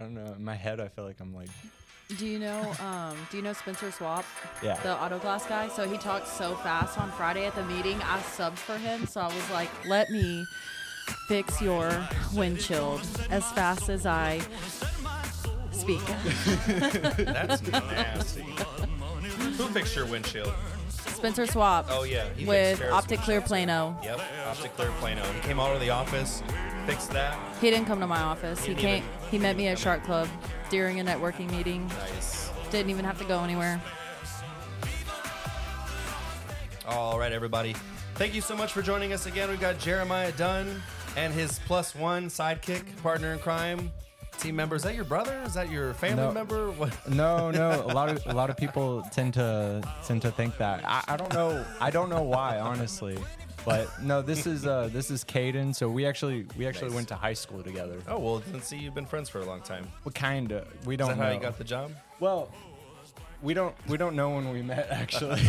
I don't know. In my head, I feel like I'm like, Do you know Spencer Swap? yeah. The auto glass guy. So he talked so fast on Friday at the meeting. I subbed for him, so I was like, "Let me fix your windshield as fast as I speak." That's nasty. Who fixed your windshield? Spencer Swap. Oh, yeah. He with takes care of Optic some Clear shit, Plano. Yep, Optic Clear Plano. He came out of the office, fixed that. He didn't come to my office. He didn't came. even- He met me at Shark Club during a networking meeting. Nice. Didn't even have to go anywhere. All right, everybody. Thank you so much for joining us again. We've got Jeremiah Dunn and his +1 sidekick, partner in crime, team member. Is that your brother? Is that your family No. member? What? No. A lot of people tend to think that. I don't know. I don't know why, honestly. But no, this is Caden. So we actually Nice. went to high school together. Oh, well, let's see. You've been friends for a long time. Well, kinda. We Is don't that know. how you got the job? Well, we don't know when we met actually.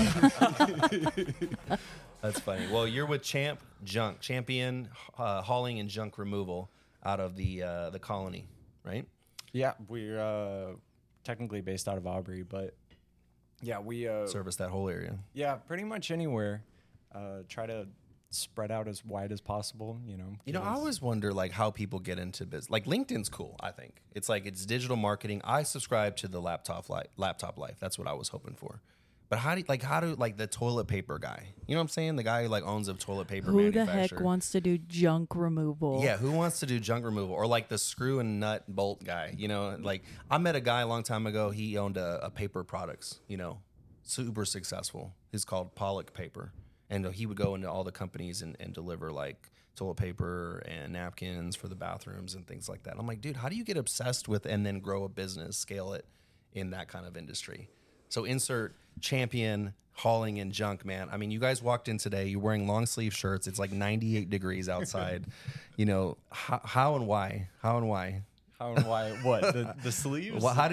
That's funny. Well, you're with Champion Hauling and Junk Removal out of the colony, right? Yeah, we're technically based out of Aubrey, but yeah, we Service that whole area. yeah, pretty much anywhere. Try to spread out as wide as possible, you know. You know, I because- always wonder like how people get into business. Like LinkedIn's cool, I think. It's like it's digital marketing. I subscribe to the laptop life. That's what I was hoping for. But how do the toilet paper guy? You know what I'm saying? The guy who like owns a toilet paper Who the manufacturer. heck wants to do junk removal? Yeah, who wants to do junk removal? Or like the screw and nut bolt guy, you know? Like I met a guy a long time ago, he owned a paper products, you know, super successful. He's called Pollock Paper. And he would go into all the companies and deliver like toilet paper and napkins for the bathrooms and things like that. I'm like, dude, how do you get obsessed with and then grow a business, scale it in that kind of industry? So insert Champion Hauling and Junk, man. I mean, you guys walked in today, you're wearing long sleeve shirts. It's like 98 degrees outside. You know, how and why? How and why? How and why? What the sleeves? Well,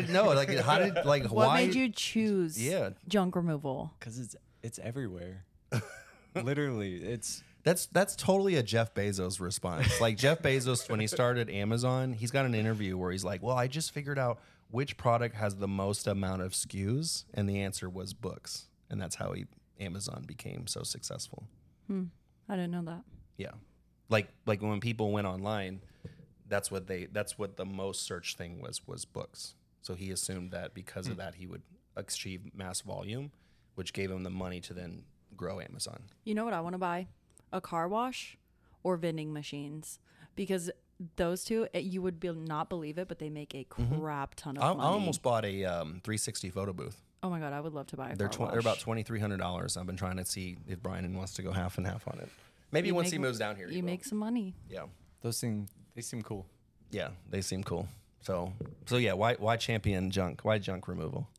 What why? made you choose Yeah. junk removal? Because it's everywhere. Literally, it's That's totally a Jeff Bezos response. Like Jeff Bezos, when he started Amazon, he's got an interview where he's like, well, I just figured out which product has the most amount of SKUs. And the answer was books. And that's how Amazon became so successful. I didn't know that. Yeah. Like when people went online, that's what the most searched thing was books. So he assumed that because of that, he would achieve mass volume, which gave him the money to then grow Amazon. You know what I want to buy? A car wash or vending machines. Because those two, you would not believe it, but they make a crap ton of I money. almost bought a 360 photo booth. Oh my God, I would love to buy a They're car wash. they're about $2,300. I've been trying to see if Brian wants to go half and half on it. Maybe You once make- he moves down here, he You will. make some money. Yeah, those things. They seem cool. yeah, they seem cool. So yeah, why Champion Junk? Why junk removal?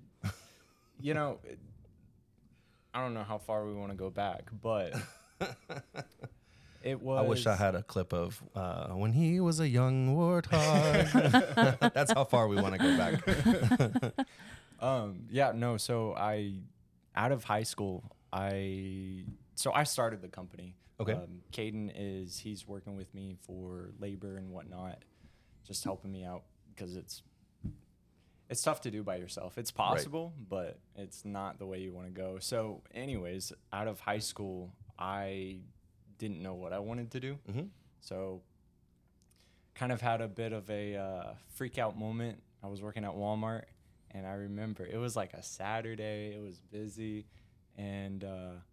You know, I don't know how far we want to go back, but it was. I wish I had a clip of when he was a young warthog. That's how far we want to go back. Yeah, no. So out of high school, I started the company. Okay. He's working with me for labor and whatnot, just helping me out because it's tough to do by yourself. It's possible, but it's not the way you want to go. So anyways, out of high school, I didn't know what I wanted to do. Mhm. So kind of had a bit of a freak out moment. I was working at Walmart, and I remember it was like a Saturday. It was busy, and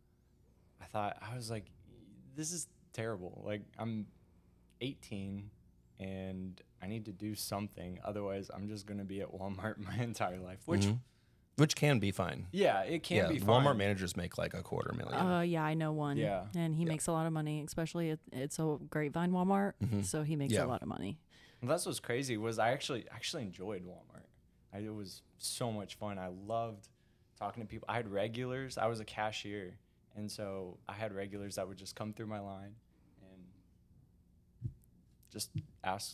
I was like, this is terrible. Like, I'm 18, and I need to do something. Otherwise, I'm just going to be at Walmart my entire life, Which can be fine. yeah, it can be fine. Walmart managers make like $250,000. Yeah, I know one. Yeah. And he makes a lot of money, especially it's a Grapevine Walmart, so he makes Yeah. a lot of money. Well, that's what's crazy was I actually enjoyed Walmart. It was so much fun. I loved talking to people. I had regulars. I was a cashier, and so I had regulars that would just come through my line and just ask,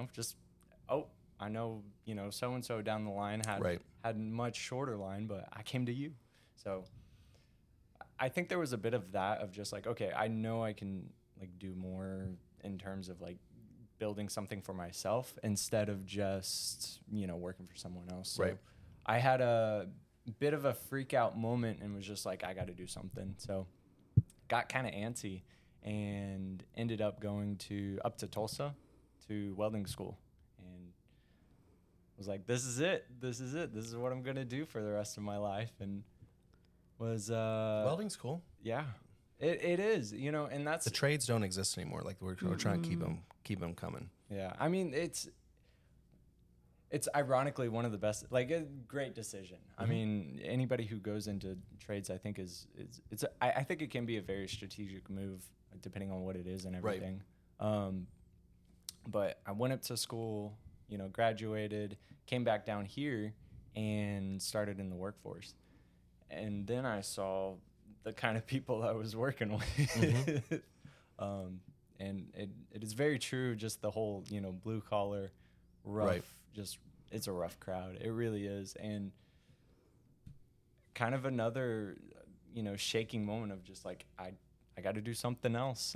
I know, so-and-so down the line had much shorter line, but I came to you. So I think there was a bit of that of just like, okay, I know I can like do more in terms of like building something for myself instead of just, working for someone else. So Right. I had a bit of a freak out moment and was just like, I got to do something. So got kind of antsy and ended up going up to Tulsa to welding school, and was like, this is it. This is what I'm going to do for the rest of my life. And was, Welding's cool. yeah, it is, and that's, The trades don't exist anymore. Like we're trying to keep them coming. yeah. I mean, it's ironically one of the best, like a great decision. I mean, anybody who goes into trades, I think I think it can be a very strategic move depending on what it is and everything. But I went up to school, graduated, came back down here and started in the workforce. And then I saw the kind of people I was working with. And it is very true, just the whole, blue collar, rough, Right. just it's a rough crowd. It really is. And kind of another, shaking moment of just like, I got to do something else.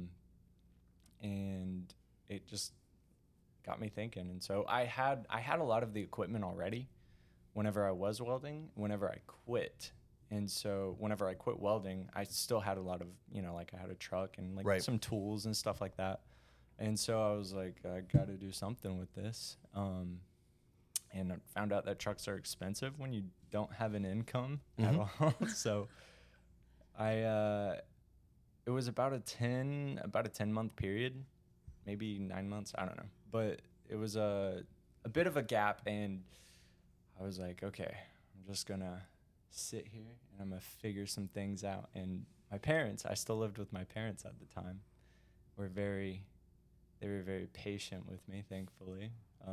And it just got me thinking. And so I had a lot of the equipment already whenever I was welding, whenever I quit. And so whenever I quit welding, I still had a lot of, like I had a truck and like Right. some tools and stuff like that. And so I was like, I got to do something with this. And I found out that trucks are expensive when you don't have an income at all. So it was about a 10-month period, maybe 9 months. I don't know. But it was a bit of a gap. And I was like, okay, I'm just going to sit here and I'm going to figure some things out. And my parents, I still lived with my parents at the time, they were very patient with me, thankfully.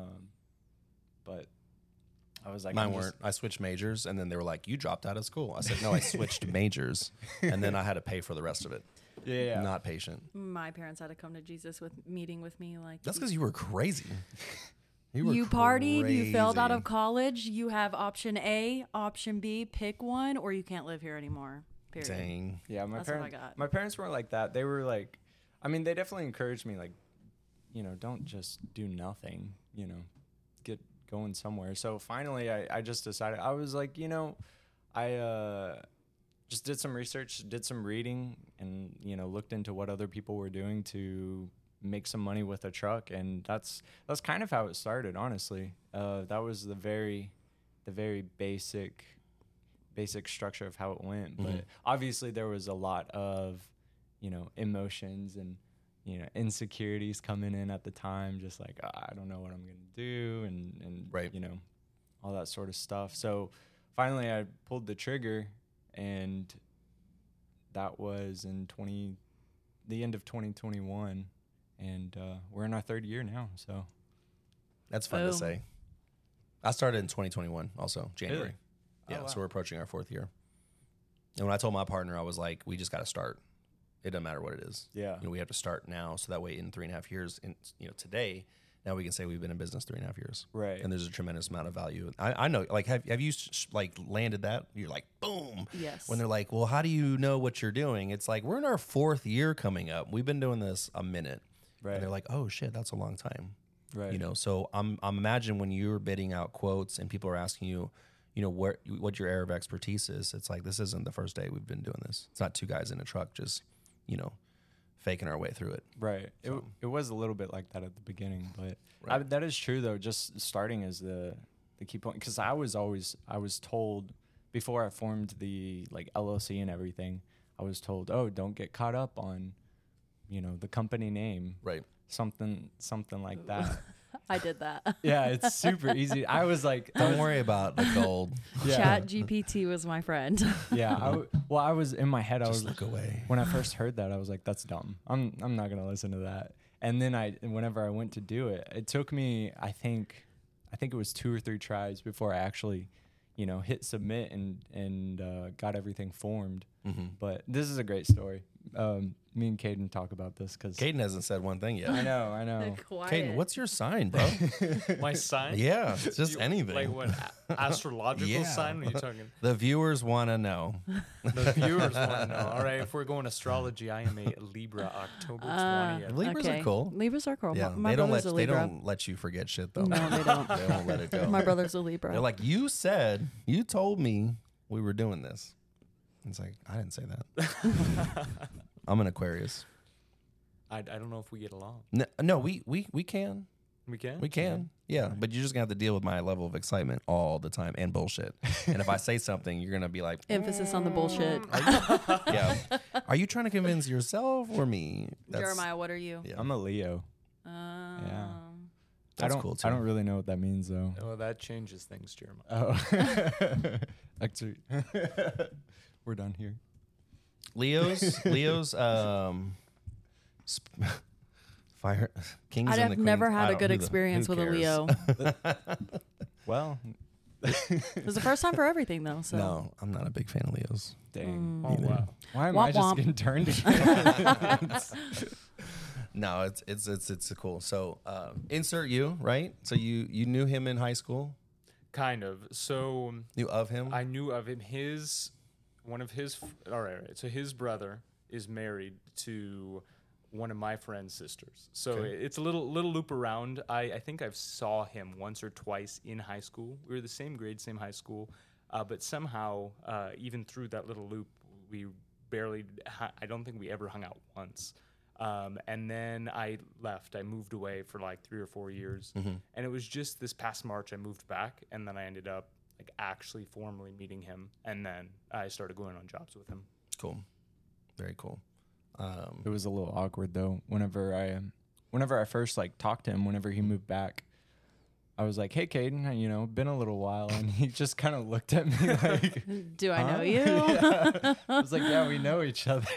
But I was like, Mine weren't. I switched majors, and then they were like, "You dropped out of school." I said, "No, I switched majors, and then I had to pay for the rest of it." Yeah. Not patient. My parents had to come to Jesus meeting with me. Like, That's because you were crazy. You you partied, you failed out crazy. of college, you have option A, option B, pick one, or you can't live here anymore. Period. Dang. Yeah, That's what I got. my parents weren't like that. They were like, I mean, they definitely encouraged me, like, don't just do nothing, get going somewhere. So finally, I just decided, I was like, I just did some research, did some reading, and, looked into what other people were doing to make some money with a truck. And that's kind of how it started, honestly. That was the very basic structure of how it went. But obviously there was a lot of, emotions and, insecurities coming in at the time, just like, I don't know what I'm going to do. And Right. all that sort of stuff. So finally I pulled the trigger, and that was in the end of 2021. And we're in our third year now. So That's fun to Boom. say. I started in 2021, also January. Really? Yeah, Oh, wow. so we're approaching our fourth year. And when I told my partner, I was like, "We just got to start. It doesn't matter what it is. Yeah. We have to start now, so that way in 3.5 years, today, now we can say we've been in business 3.5 years, Right. and there's a tremendous amount of value. I know, like, have you landed that? You're like, boom. Yes. When they're like, well, how do you know what you're doing? It's like, we're in our fourth year coming up. We've been doing this a minute. Right. And they're like, oh shit, that's a long time. Right. So I'm imagining when you're bidding out quotes and people are asking you, what your area of expertise is. It's like, this isn't the first day we've been doing this. It's not two guys in a truck just, faking our way through it. Right. So- It was a little bit like that at the beginning, but Right. that is true though. Just starting is the key point, because I was told before I formed the LLC and everything, I was told, oh, don't get caught up on, the company name, Right. something like that. I did that. Yeah, it's super easy. I was like, Don't worry about the gold. yeah, Chat GPT was my friend. yeah. I was in my head. I Just was look away. when I first heard that, I was like, that's dumb. I'm not going to listen to that. And then whenever I went to do it, it took me, I think it was 2 or 3 tries before I actually, hit submit and got everything formed. Mm-hmm. But this is a great story. me and Caden talk about this because Caden hasn't said one thing yet. I know. Quiet. Caden, what's your sign, bro? My sign? Yeah, just anything. Like what astrological Yeah. sign are you talking? The viewers want to know. The viewers want to know. All right, if we're going astrology, I am a Libra, October 20th. Libras are cool. Libras are cool. Yeah, My they don't brother's a they Libra. don't let you forget shit though. No, they don't. They won't let it go. My brother's a Libra. They're like, you told me we were doing this. It's like, I didn't say that. I'm an Aquarius. I don't know if we get along. No, we can. We can? We can. Yeah, but you're just going to have to deal with my level of excitement all the time and bullshit. And if I say something, you're going to be like, Emphasis on the bullshit. yeah. Are you trying to convince yourself or me? Jeremiah, what are you? Yeah. I'm a Leo. Yeah. That's I don't, cool, too. I don't really know what that means though. Oh, that changes things, Jeremiah. Oh, actually, we're done here. Leo's, fire kings. I'd and have the queens. never had I a don't- good who the- experience who with a cares? Leo. Well, It was the first time for everything, though. So. No, I'm not a big fan of Leos. dang. Oh, wow. Why am Womp I just womp. getting turned against? No, it's cool. So insert you, right? So you knew him in high school, Kind of. So knew of him. I knew of him. All right. So his brother is married to one of my friend's sisters. So Okay. it's a little loop around. I think I've saw him once or twice in high school. We were the same grade, same high school, but somehow even through that little loop, we barely. I don't think we ever hung out once. And then I left. I moved away for like 3 or 4 years, and it was just this past March I moved back, and then I ended up like actually formally meeting him, and then I started going on jobs with him. Cool, very cool. It was a little awkward though. Whenever I first like talked to him, whenever he moved back, I was like, "Hey, Caden, been a little while," and he just kind of looked at me like, Do I know "Huh?" you? Yeah. I was like, "Yeah, we know each other."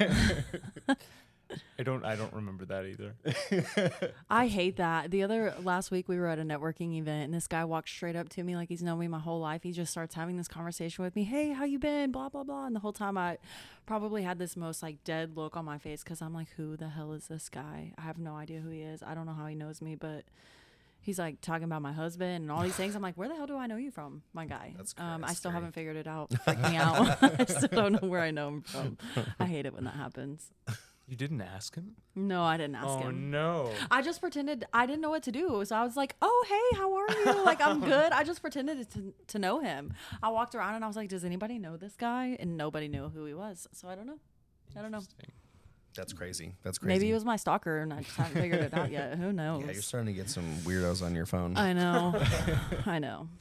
I don't remember that either. I hate that. Last week we were at a networking event and this guy walked straight up to me like he's known me my whole life. He just starts having this conversation with me. Hey, how you been? Blah, blah, blah. And the whole time I probably had this most like dead look on my face because I'm like, who the hell is this guy? I have no idea who he is. I don't know how he knows me, but he's like talking about my husband and all these things. I'm like, where the hell do I know you from, my guy? That's I still scary. haven't figured it out. Freak me out. I still don't know where I know him from. I hate it when that happens. You didn't ask him? No, I didn't ask Oh him. no. I just pretended I didn't know what to do. So I was like, oh, hey, how are you? Like, I'm good. I just pretended to know him. I walked around and I was like, does anybody know this guy? And nobody knew who he was. So I don't know. Interesting. That's crazy. That's crazy. Maybe he was my stalker and I just haven't figured it out yet. Who knows? Yeah, you're starting to get some weirdos on your phone. I know. I know.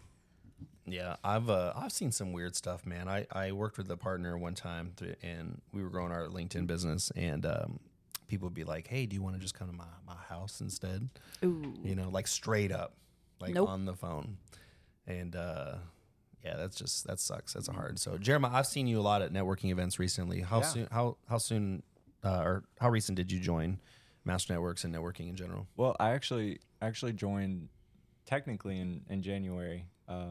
Yeah, I've seen some weird stuff, man. I worked with a partner one time, and we were growing our LinkedIn business, and people would be like, "Hey, do you want to just come to my house instead?" Ooh. Like straight up, like Nope. on the phone, and yeah, that sucks. That's hard. So, Jeremiah, I've seen you a lot at networking events recently. How soon or how recent did you join Master Networks and networking in general? Well, I actually joined technically in January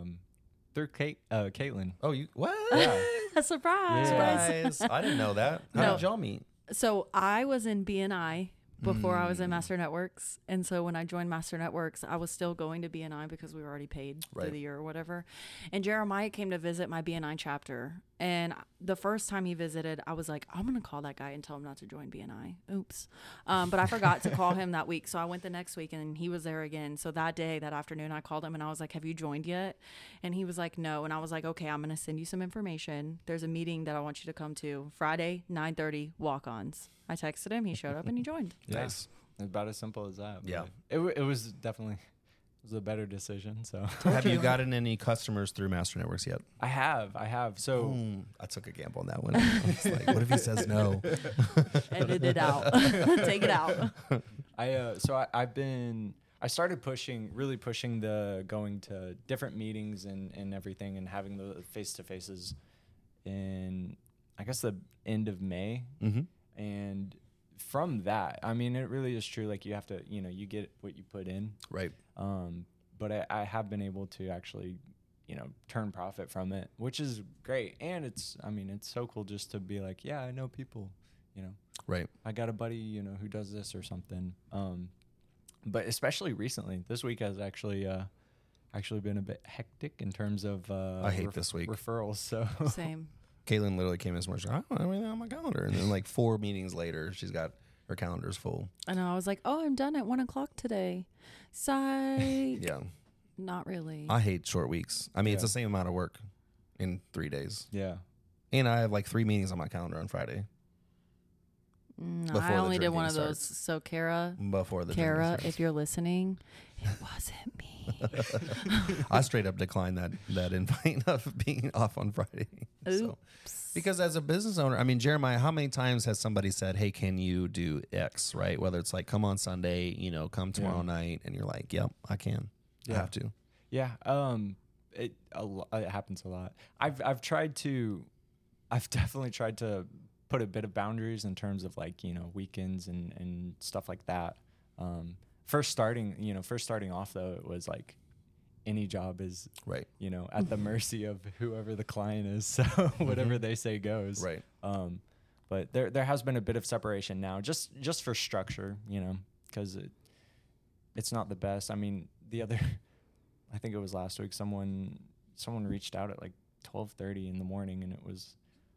through Caitlin. Oh, you what? Yeah. A surprise. Yeah. Surprise! I didn't know that. How No. did y'all meet? So I was in BNI before I was in Master Networks. And so when I joined Master Networks, I was still going to BNI because we were already paid Right. for the year or whatever. And Jeremiah came to visit my BNI chapter. And the first time he visited, I was like, I'm going to call that guy and tell him not to join BNI. Oops. But I forgot to call him that week. So I went the next week and he was there again. So that afternoon, I called him and I was like, have you joined yet? And he was like, no. And I was like, okay, I'm going to send you some information. There's a meeting that I want you to come to Friday, 9:30, walk-ons. I texted him. He showed up and he joined. Yeah. Nice. About as simple as that. Yeah. but it was definitely a better decision. So Have you gotten any customers through Master Networks yet? I have. So I took a gamble on that one. I was like, what if he says no? Edit it out. Take it out. I started really pushing the going to different meetings and everything and having the face-to-faces in, I guess, the end of May. Mm-hmm. And from that, I mean, it really is true. Like you have to, you get what you put in. Right. But I have been able to actually, turn profit from it, which is great. And it's so cool just to be like, yeah, I know people, you know, Right. I got a buddy, you know, who does this or something. But especially recently, this week has actually been a bit hectic in terms of I hate this week. referrals. So Same. Caitlin literally came this morning. She's like, I don't have anything on my calendar. And then like 4 meetings later, she's got her calendar's full. I know. I was like, oh, I'm done at 1:00 today. Psych. Yeah. Not really. I hate short weeks. I mean, it's Yeah. the same amount of work in 3 days. yeah, And I have like 3 meetings on my calendar on Friday No, before I the only did one of drinking those. starts. So Kara, before the Kara, drinking if you're listening, it wasn't me. starts. I straight up declined that invite of being off on Friday. So, because as a business owner, I mean, Jeremiah, how many times has somebody said, hey, can you do X, right? Whether it's like, come on Sunday, you know, come tomorrow night. And you're like, yep, I can. I Yeah. have to. yeah. It happens a lot. I've definitely tried to put a bit of boundaries in terms of like, you know, weekends and stuff like that. First starting off though, it was like any job is, Right. you know, at the mercy of whoever the client is. So whatever they say goes. Right. But there has been a bit of separation now, just for structure, you know, because it's not the best. I mean, I think it was last week, someone reached out at like 12:30 in the morning, and it was,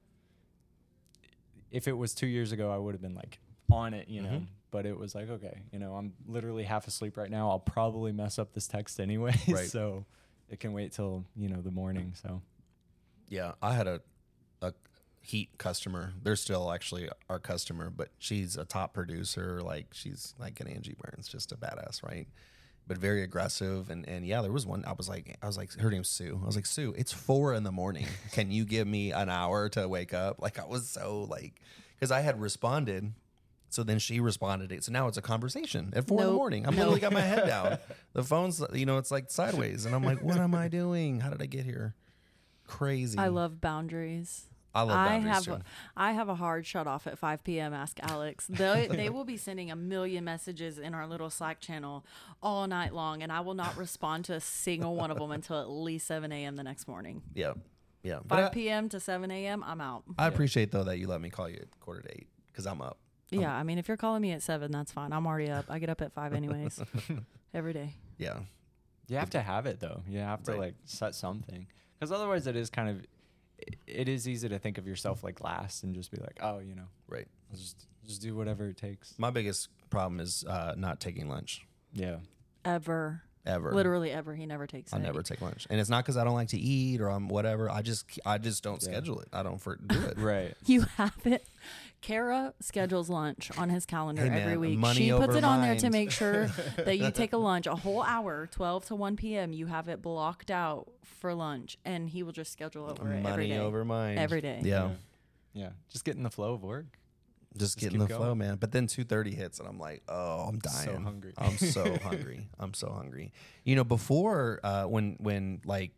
if it was 2 years ago, I would have been like on it, you know. But it was like, okay, you know, I'm literally half asleep right now. I'll probably mess up this text anyway, Right. so it can wait till, you know, the morning. So Yeah. I had a Heat customer. They're still actually our customer, but she's a top producer. Like she's like an Angie Burns, just a badass, right? But very aggressive. And yeah, there was one, I was like, her name's Sue. I was like, Sue, it's 4 a.m. Can you give me an hour to wake up? Like I was so like, because I had responded. So then she responded. So now it's a conversation at 4 Nope. a.m. I'm literally got my head down. The phone's, you know, it's like sideways. And I'm like, what am I doing? How did I get here? Crazy. I love boundaries. I love boundaries too. I have a hard shut off at 5 p.m. Ask Alex. They will be sending a million messages in our little Slack channel all night long, and I will not respond to a single one of them until at least 7 a.m. the next morning. Yeah. Yeah. 5 p.m. to 7 a.m. I'm out. I appreciate though that you let me call you at 7:45 because I'm up. Yeah, I mean, if you're calling me at 7, that's fine. I'm already up. I get up at 5 anyways, every day. Yeah. you have to have it though. You have to Right. like set something, because otherwise it is kind of, it is easy to think of yourself like last and just be like, oh, you know, Right. I'll just do whatever it takes. My biggest problem is not taking lunch Yeah. Ever. ever. Literally ever. He never takes I it. never take lunch, and it's not because I don't like to eat or I'm whatever. I just don't schedule it. I don't do it. Right. You have it. Kara schedules lunch on his calendar Hey, every man, week. money She puts over it on there to mind. make sure that you take a lunch, a whole hour, 12 to 1 p.m. You have it blocked out for lunch, and he will just schedule over it every Money day. over mind. Every day. Yeah. Yeah. Just get in the flow of work. Just get in keep the flow, going. man. But then 2:30 hits, and I'm like, oh, I'm dying. So hungry. I'm so hungry. I'm so hungry. You know, before when like,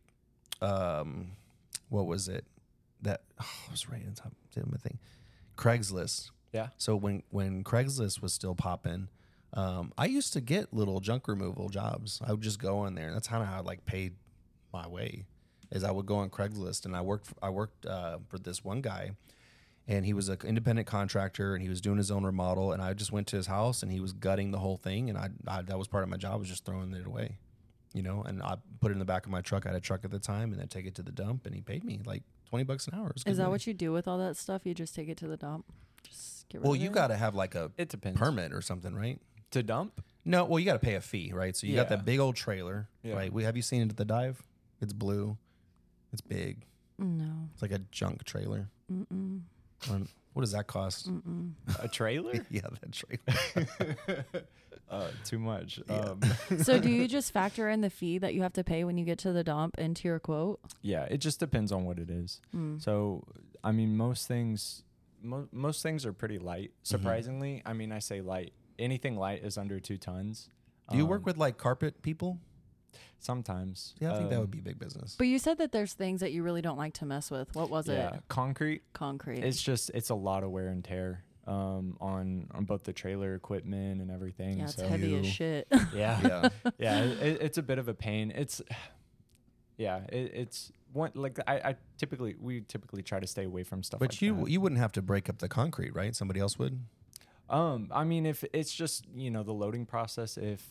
what was it? That I was right on top of my thing. Craigslist. Yeah. So when Craigslist was still popping, I used to get little junk removal jobs. I would just go on there. That's kind of how I like paid my way. Is I would go on Craigslist, and I worked for this one guy. And he was an independent contractor, and he was doing his own remodel. And I just went to his house, and he was gutting the whole thing. And I that was part of my job, was just throwing it away, you know. And I put it in the back of my truck. I had a truck at the time, and then take it to the dump. And he paid me like $20 an hour. It was good Is that money. what you do with all that stuff? You just take it to the dump? Just get rid Well, of you it? got to have like a It depends. permit or something, right? To dump? No, well, you got to pay a fee, right? So you got Yeah. that big old trailer, Yeah. right? Have you seen it at the dive? It's blue. It's big. No. It's like a junk trailer. Mm-mm. What does that cost? Mm-mm. A trailer? Yeah, that trailer. Too much. Yeah. So do you just factor in the fee that you have to pay when you get to the dump into your quote? Yeah, it just depends on what it is. So, I mean, most things are pretty light. Surprisingly, I mean, I say light. Anything light is under 2 tons. Do you work with like carpet people? Sometimes? Yeah, I think that would be big business. But you said that there's things that you really don't like to mess with. What was Yeah, it? concrete. Concrete. It's a lot of wear and tear on both the trailer equipment and everything. Yeah, it's so heavy as shit. Yeah, Yeah. yeah, it's a bit of a pain. it's one like we typically try to stay away from stuff. But like you that. you wouldn't have to break up the concrete, right? Somebody else would. I mean, if it's just the loading process, if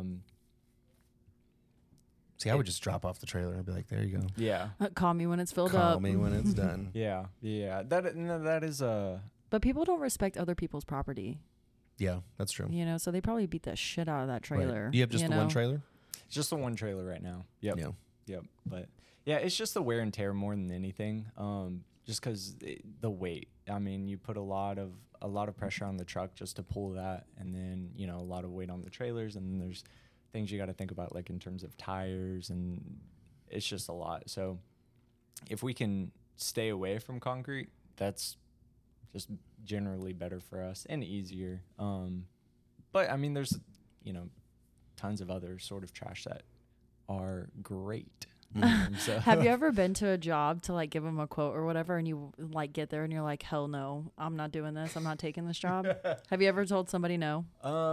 See, I would just drop off the trailer and be like, "There you go. yeah, Call me when it's filled Call up. me when it's done." yeah, that is But people don't respect other people's property, Yeah, that's true. so they probably beat the shit out of that Right. trailer. You have just the one trailer. just the one trailer right now. Yep. Yeah. Yep. But yeah, it's just the wear and tear more than anything. Just because the weight. I mean, you put a lot of pressure on the truck just to pull that, and then a lot of weight on the trailers, and then there's things you got to think about, like in terms of tires, and it's just a lot. So if we can stay away from concrete, that's just generally better for us and easier. But I mean, there's tons of other sort of trash that are great. So Have you ever been to a job to like give them a quote or whatever, and you like get there and you're like, hell no, I'm not doing this. I'm not taking this job. Have you ever told somebody no?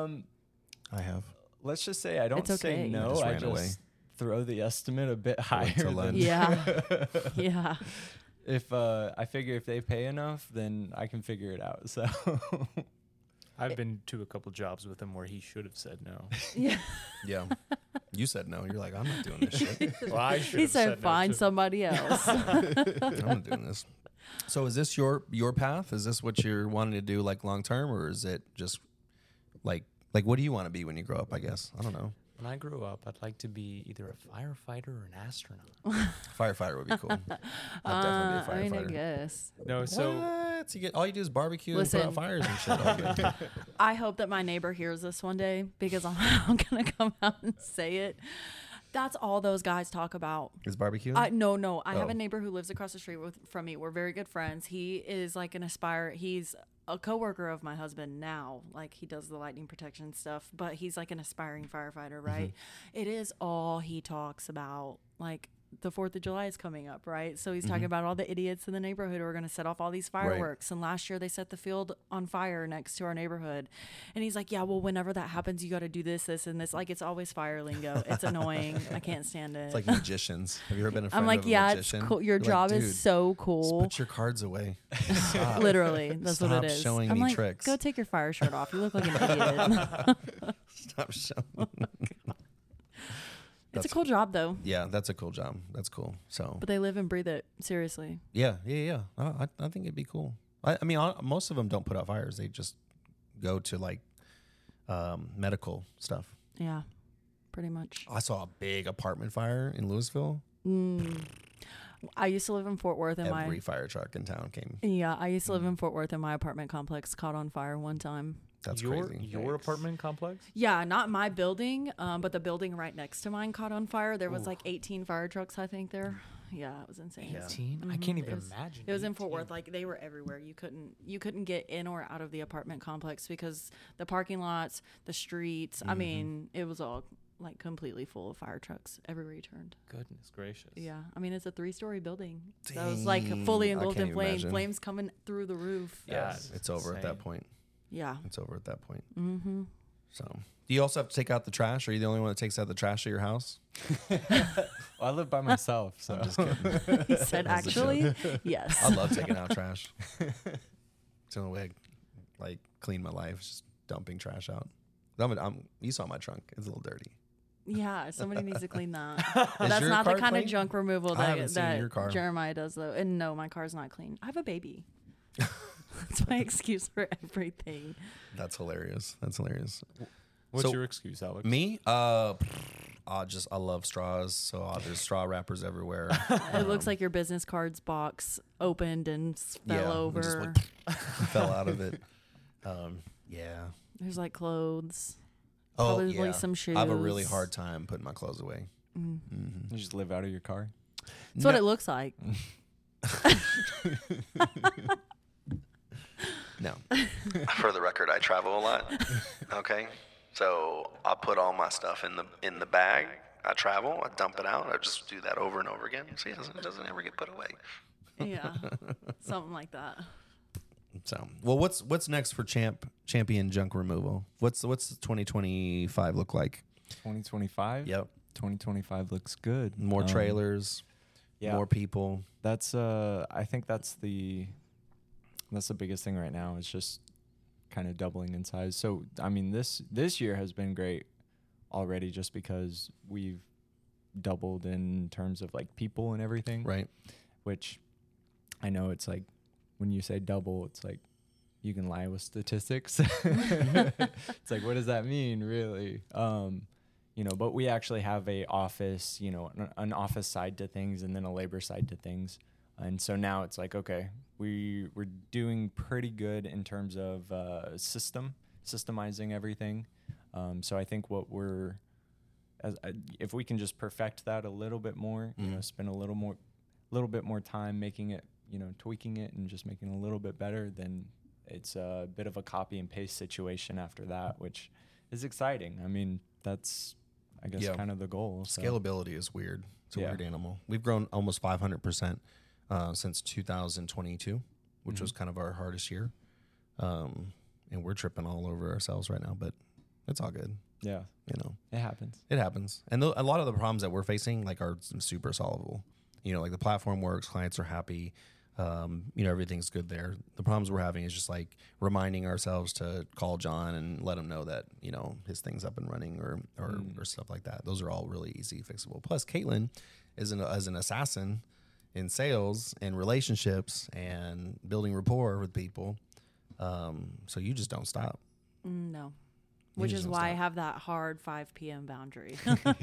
I have. Let's just say I don't It's say okay. no. I just I ran away. just throw the estimate a bit higher. till than- lunch. Yeah. Yeah. If I figure if they pay enough, then I can figure it out. So I've been to a couple jobs with him where he should have said no. Yeah. Yeah. You said no. You're like, I'm not doing this shit. Well, I should He have said, no, find too. somebody else. I'm not doing this. So is this your path? Is this what you're wanting to do like long term, or is it just like what do you want to be when you grow up? I guess I don't know. When I grew up, I'd like to be either a firefighter or an astronaut. Firefighter would be cool. I'd definitely be a I firefighter. guess. No, so What? You get all you do is barbecue Listen. and put out fires and shit. All day. I hope that my neighbor hears this one day because I'm going to come out and say it. That's all those guys talk about. Is barbecue? No. I have Oh. a neighbor who lives across the street from me. We're very good friends. He is like he's a coworker of my husband now. Like he does the lightning protection stuff, but he's like an aspiring firefighter, right? It is all he talks about. Like the 4th of July is coming up, right? So he's talking about all the idiots in the neighborhood who are going to set off all these fireworks. And last year they set the field on fire next to our neighborhood. And he's like, yeah, well, whenever that happens, you got to do this, this, and this. Like it's always fire lingo. It's annoying. I can't stand it. It's like magicians. Have you ever been a friend I'm like, of a yeah, magician? it's cool. Your You're like, job "Dude, is so just cool. put your cards away. Stop. Literally, that's what Stop it is. showing I'm me like, tricks. go take your fire shirt off. You look like an idiot. Stop showing. It's a cool job though, Yeah, that's a cool job. That's cool. So but they live and breathe it. Seriously. yeah. I think it'd be cool. I mean, most of them don't put out fires. They just go to like medical stuff. Yeah, pretty much. I saw a big apartment fire in Louisville. I used to live in Fort Worth, and Every fire truck in town came. I used to live in Fort Worth, and my apartment complex caught on fire one time. That's your crazy. your apartment complex? Yeah, not my building, but the building right next to mine caught on fire. There was like 18 fire trucks, I think there. Yeah, it was insane. 18? I can't even It was- imagine. It was in Fort 18. Worth. Like they were everywhere. You couldn't get in or out of the apartment complex because the parking lots, the streets. I mean, it was all like completely full of fire trucks everywhere you turned. Goodness gracious. Yeah, I mean it's a 3-story building. That was like fully Dang, I engulfed can't in flames. imagine. Flames coming through the roof. Yeah, It's over at that insane. point. Yeah. It's over at that point. Mm-hmm. So, do you also have to take out the trash? Are you the only one that takes out the trash of your house? well, I live by myself, so I'm just kidding. He said, That was a actually, yes. I love taking out trash. It's the only way I like clean my life. Is just dumping trash out. You saw my trunk. It's a little dirty. Yeah, somebody needs to clean that. Is That's your not the car kind clean? of junk removal I haven't that, seen your car. Jeremiah does, though. And no, my car's not clean. I have a baby. That's my excuse for everything. That's hilarious. That's hilarious. What's So- your excuse, Alex? Me, I love straws. So there's straw wrappers everywhere. It looks like your business cards box opened and fell we just, over. like, fell out of it. Yeah. There's like clothes. Oh, Probably yeah. some I have a really shoes. hard time putting my clothes away. you just live out of your car. That's what it looks like. No. For the record, I travel a lot. Okay. So I put all my stuff in the bag. I travel. I dump it out. I just do that over and over again. See, it doesn't ever get put away. Yeah. Something like that. So, well, what's next for champion junk removal? What's 2025 look like? 2025. Yep. 2025 looks good. More trailers, yeah. more people. That's I think that's the biggest thing right now is just kind of doubling in size. So I mean this year has been great already just because we've doubled in terms of like people and everything. Right. Which I know it's like when you say double, it's like you can lie with statistics. It's like, what does that mean really? You know, but we actually have a office, you know, an office side to things and then a labor side to things. And so now it's like, okay, we're doing pretty good in terms of systemizing everything. So I think if we can just perfect that a little bit more, you know, spend a little bit more time making it, you know, tweaking it and just making it a little bit better, then it's a bit of a copy and paste situation after that, which is exciting. I mean, that's, I guess, kind of the goal. So. Scalability is weird. It's a weird animal. We've grown almost 500% since 2022, which was kind of our hardest year. And we're tripping all over ourselves right now, but it's all good. Yeah. You know, it happens. It happens. And a lot of the problems that we're facing like are super solvable. You know, like the platform works, clients are happy. You know, everything's good there. The problems we're having is just like reminding ourselves to call John and let him know that, you know, his thing's up and running or stuff like that. Those are all really easy fixable. Plus Caitlin is as an assassin in sales and relationships and building rapport with people. So you just don't stop. No. Which is why I have that hard 5 p.m. boundary.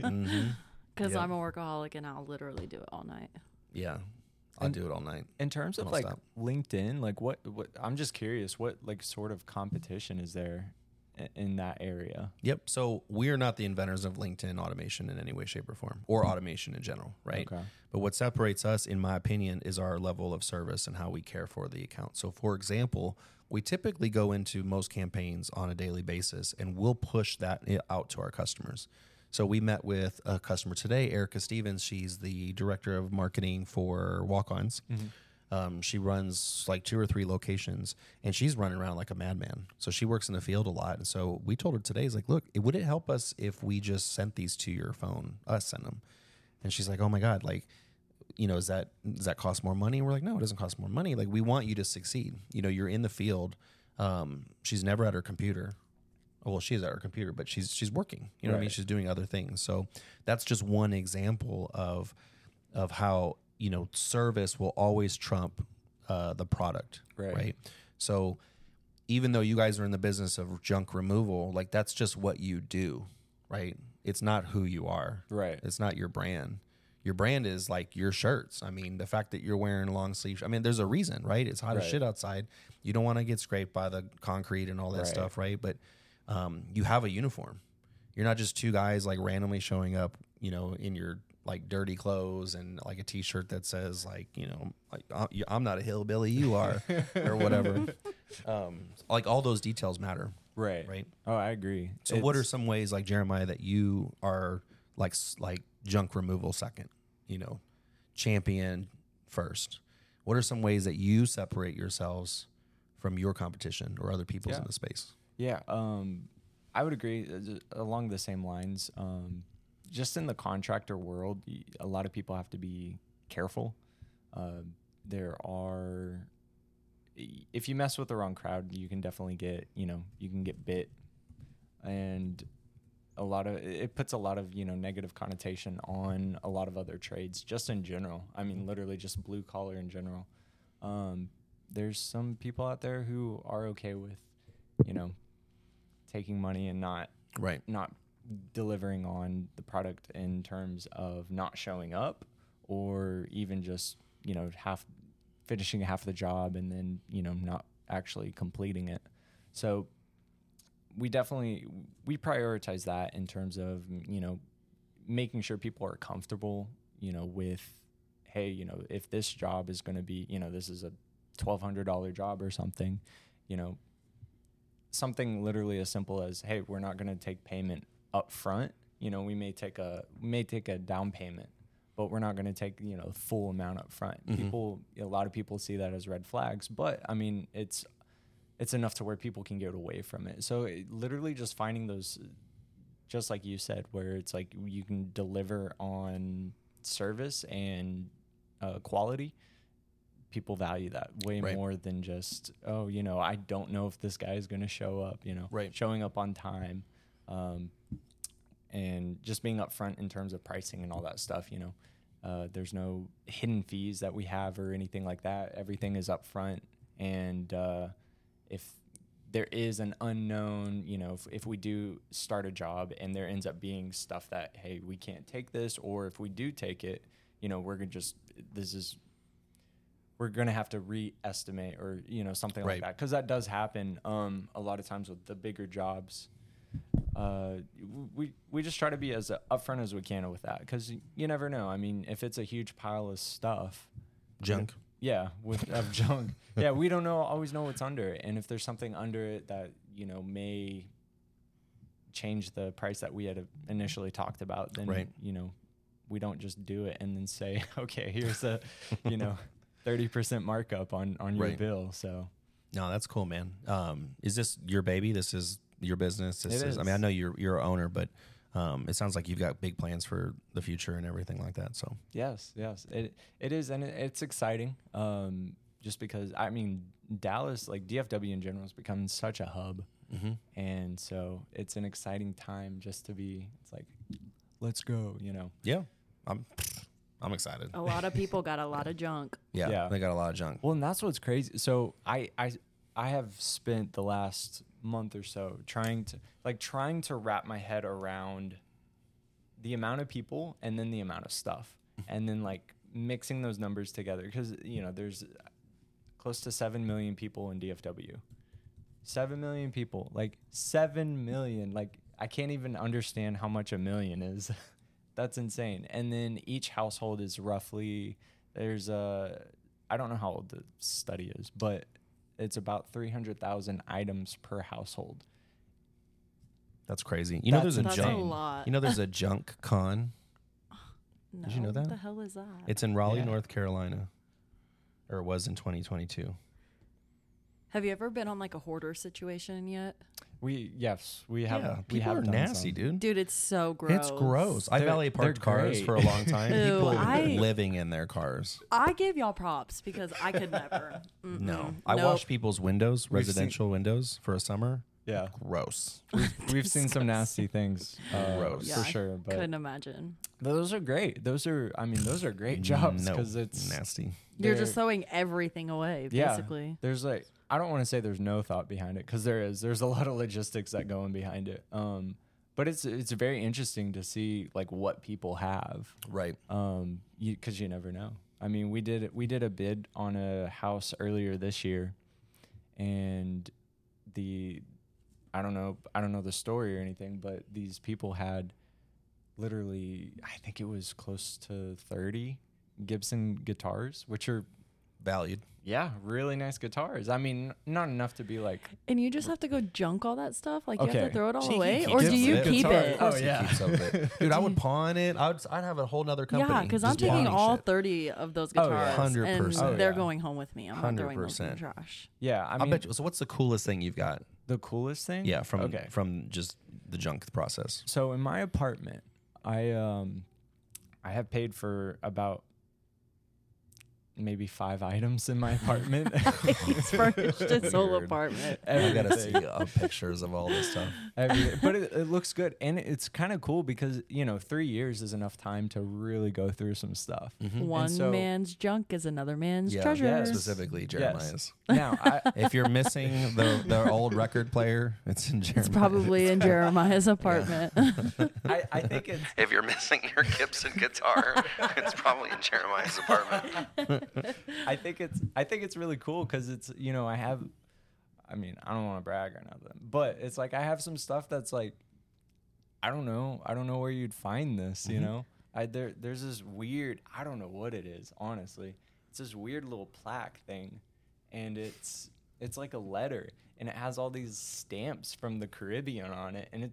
Because I'm a workaholic and I'll literally do it all night. Yeah. I'll do it all night. In terms of like LinkedIn, like what I'm just curious, what like sort of competition is there in that area? Yep. So we are not the inventors of LinkedIn automation in any way, shape, or form, or automation in general, right? Okay. But what separates us, in my opinion, is our level of service and how we care for the account. So for example, we typically go into most campaigns on a daily basis and we'll push that out to our customers. So we met with a customer today, Erica Stevens. She's the director of marketing for Walk-Ons. She runs like 2 or 3 locations, and she's running around like a madman. So she works in the field a lot. And so we told her today, is like, look, would it help us if we just sent these to your phone? Us send them. And she's like, oh my God, like, you know, does that cost more money? And we're like, no, it doesn't cost more money. Like, we want you to succeed. You know, you're in the field. She's never at her computer. Well, she's at her computer, but she's working. You know what I mean? She's doing other things. So that's just one example of how, you know, service will always trump the product, right? So even though you guys are in the business of junk removal, like that's just what you do, right? It's not who you are. Right. It's not your brand. Your brand is like your shirts. I mean, the fact that you're wearing long sleeves, I mean, there's a reason, right? It's hot as shit outside. You don't want to get scraped by the concrete and all that stuff, right? But you have a uniform. You're not just 2 guys like randomly showing up, you know, in your like dirty clothes and like a t-shirt that says like, you know, like I'm not a hillbilly, you are, or whatever. Like all those details matter. Right. Oh, I agree. So what are some ways like Jeremiah that you are like junk removal second, you know, champion first? What are some ways that you separate yourselves from your competition or other people's in the space? Yeah, I would agree along the same lines. Just in the contractor world, a lot of people have to be careful. If you mess with the wrong crowd, you can definitely get bit. And it puts a lot of, you know, negative connotation on a lot of other trades, just in general. I mean, literally just blue collar in general. There's some people out there who are okay with, you know, taking money and not delivering on the product in terms of not showing up, or even just, you know, finishing half the job and then, you know, not actually completing it. So we prioritize that in terms of, you know, making sure people are comfortable, you know, with, hey, you know, if this job is going to be, you know, this is a $1,200 job or something, you know, something literally as simple as, hey, we're not going to take payment up front. You know, we may take a down payment, but we're not going to take, you know, the full amount up front. A lot of people see that as red flags, but I mean, it's enough to where people can get away from it. So literally just finding those just like you said, where it's like you can deliver on service and quality. People value that way Right. more than just, oh, you know, I don't know if this guy is going to show up, you know, Right. showing up on time, and just being upfront in terms of pricing and all that stuff, you know. There's no hidden fees that we have or anything like that. Everything is upfront. And if there is an unknown, you know, if we do start a job and there ends up being stuff that, hey, we can't take this, or if we do take it, you know, we're going to have to re-estimate or, you know, something Right. like that. Because that does happen a lot of times with the bigger jobs. We just try to be as upfront as we can with that, because you never know. I mean, if it's a huge pile of stuff, Junk. yeah, of junk, yeah, we don't always know what's under it, and if there's something under it that, you know, may change the price that we had initially talked about, then Right. you know, we don't just do it and then say, okay, here's a, you know, 30% markup on your Right. bill. So No, that's cool, man. Is this your baby? This is your business. This It is. I mean, I is. know you're an owner, but it sounds like you've got big plans for the future and everything like that. So yes, it is, and it's exciting. Just because, I mean, Dallas, like DFW in general, has become such a hub, and so it's an exciting time just to be. It's like, let's go, you know. yeah, I'm excited. A lot of people got a lot of junk. Yeah, Yeah. they got a lot of junk. Well, and that's what's crazy. So I have spent the last month or so trying to wrap my head around the amount of people and then the amount of stuff, and then like mixing those numbers together, because, you know, there's close to 7 million people in DFW. 7 million people, like 7 million. Like, I can't even understand how much a million is. That's insane. And then each household is roughly, I don't know how old the study is, but it's about 300,000 items per household. That's crazy. You know, That's there's a That's junk. a lot. You know, there's a junk con. No, Did you know that? What the hell is that? It's in Raleigh, Yeah. North Carolina, or it was in 2022. Have you ever been on like a hoarder situation yet? Yes, we have. Yeah, we people have are done nasty, some. dude. Dude, it's so gross. It's gross. I They're- valet parked they're cars great. for a long time. Ew, People I- living in their cars. I give y'all props because I could never. No, I Nope. washed people's windows, We've seen- residential windows, for a summer. Yeah, Gross. we've seen some nasty things, Gross. for I sure. But couldn't imagine. those are great. Those are great jobs, No, because it's nasty. You're they're- just throwing everything away, Yeah. basically. There's like, I don't want to say there's no thought behind it, because there is. There's a lot of logistics that go in behind it. But it's very interesting to see like what people have. Right. Because you never know. I mean, we did a bid on a house earlier this year, and I don't know the story or anything, but these people had literally, I think it was close to 30 Gibson guitars, which are, Valued. yeah, really nice guitars. I mean, not enough to be like, And you just have to go junk all that stuff? Like, you have Okay. to throw it all She away? keeps Or it. do you It's keep guitar. it? Oh, Of course yeah. he keeps up with it. Dude, I would pawn it. I'd have a whole nother company. Yeah, because I'm just taking pawning all shit. 30 of those Oh, yeah. guitars. 100%. And they're Oh, yeah. going home with me. I'm not throwing those in the 100%. trash. yeah. I I mean, bet you. So what's the coolest thing you've got? the coolest thing. Yeah, from okay. just the junk process. So in my apartment, I have paid for about maybe 5 items in my apartment. He's furnished his whole Weird. apartment. I gotta see Everything. pictures of all this stuff. Everything. But it looks good, and it's kind of cool because, you know, 3 years is enough time to really go through some stuff. One so- man's junk is another man's Yeah, treasure. yes. specifically Jeremiah's. Now, If you're missing the old record player, it's in Jeremiah's. It's probably in Jeremiah's apartment. I think it's If you're missing your Gibson guitar, it's probably in Jeremiah's apartment. I think it's really cool because it's, you know, I don't want to brag or nothing, but it's like I have some stuff that's like, I don't know where you'd find this, you know. There's this weird, I don't know what it is, honestly. It's this weird little plaque thing, and it's like a letter, and it has all these stamps from the Caribbean on it, and it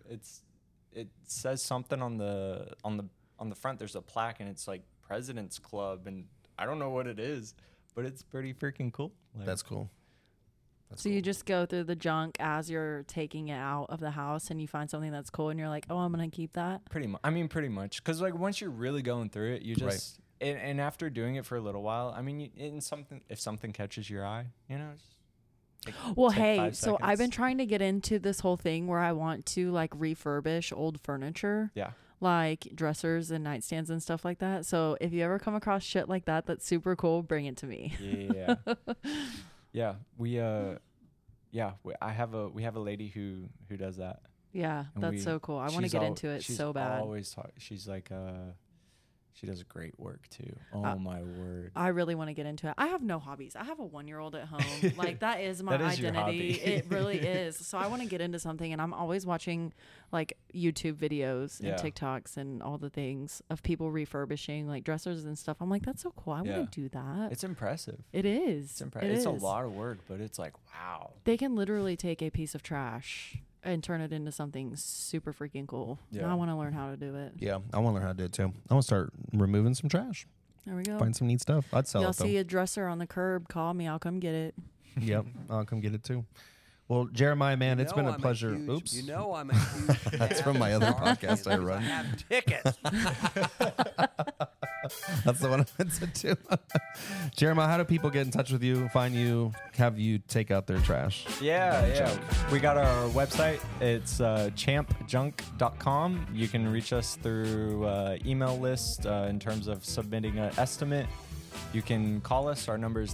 says something on the front. There's a plaque, and it's like President's Club, and I don't know what it is, but it's pretty freaking cool. Like, That's cool. So you just go through the junk as you're taking it out of the house, and you find something that's cool, and you're like, oh, I'm gonna keep that. Pretty much. I mean, pretty much. Because like once you're really going through it, you just and after doing it for a little while, I mean, if something catches your eye, just Well, take hey, 5 so I've been seconds. trying to get into this whole thing where I want to like refurbish old furniture. Yeah. Like dressers and nightstands and stuff like that. So if you ever come across shit like that that's super cool, bring it to me. Yeah. Yeah. We have a lady who does that. Yeah, And that's so cool. I want to she's get al- into it she's so bad. Always she's like she does great work too. Oh my word. I really want to get into it. I have no hobbies. I have a 1-year-old at home. Like that is my That is your identity. hobby. It really is. So I want to get into something, and I'm always watching like YouTube videos and Yeah. TikToks and all the things of people refurbishing like dressers and stuff. I'm like, that's so cool. I Yeah. want to do that. It's impressive. It is. It's impressive. It's a lot of work, but it's like, wow. They can literally take a piece of trash and turn it into something super freaking cool. And Yeah. I want to learn how to do it. Yeah, I want to learn how to do it too. I want to start removing some trash, There we go. find some neat stuff. I'd sell Y'all it though. see a dresser on the curb, call me. I'll come get it. Yep, I'll come get it too. Well, Jeremiah, man, it's been a pleasure. Oops. You know I'm a huge That's from my other podcast I run. I have tickets. That's the one I went to too. Jeremiah, how do people get in touch with you, find you, have you take out their trash? Yeah. We got our website. It's champjunk.com. You can reach us through email list in terms of submitting an estimate. You can call us. Our number is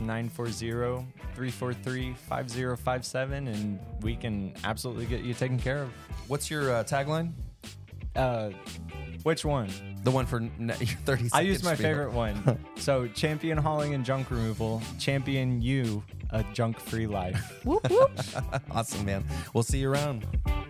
940-343-5057, and we can absolutely get you taken care of. What's your tagline? Which one? The one for 30 seconds. I use my favorite one. So, champion hauling and junk removal. Champion you a junk-free life. Whoop, whoop. Awesome, man. We'll see you around.